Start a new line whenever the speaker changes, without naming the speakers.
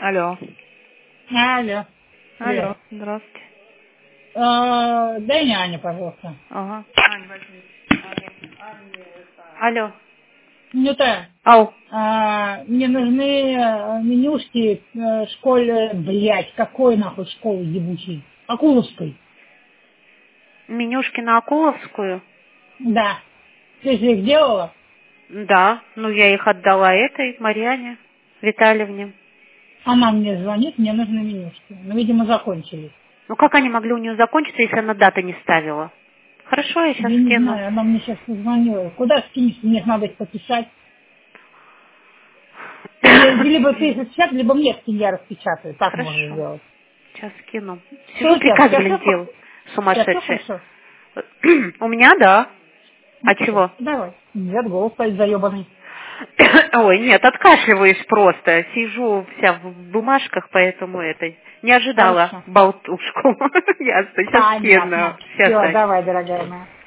Алло.
Алло.
Алло, здравствуйте.
Дай мне Аню, пожалуйста.
Ага. Ань, возьми. Алло.
Нюта,
Ау.
мне нужны менюшки школе, блядь, какой нахуй школы ебучей? Акуловской.
Менюшки на Акуловскую?
Да. Ты же их делала?
Да. Ну, я их отдала этой Марьяне Витальевне.
Она мне звонит, мне нужны менюшки. Но, видимо, закончились.
Ну, как они могли у нее закончиться, если она даты не ставила? Хорошо, я сейчас
Я не
скину.
знаю, она мне сейчас позвонила. Куда скинешь? Мне их надо их подписать. Либо ты их распечатаешь, либо мне скинь, я распечатаю. Так можно
Хорошо.
сделать.
Сейчас скину.
Что
Сижу,
у тебя?
приказ,
Сейчас
блин, делаю.
все
Сумасшедшая.
хорошо?
У меня, да.
Ну
А
все,
чего?
давай. Нет, голос стоит заебанный.
Ой, нет, откашливаюсь просто. Сижу вся в бумажках, поэтому это... Не ожидала
Хорошо.
болтушку. Ясно, сейчас скину.
Понятно.
Сейчас,
Все,
Ань.
давай, дорогая моя.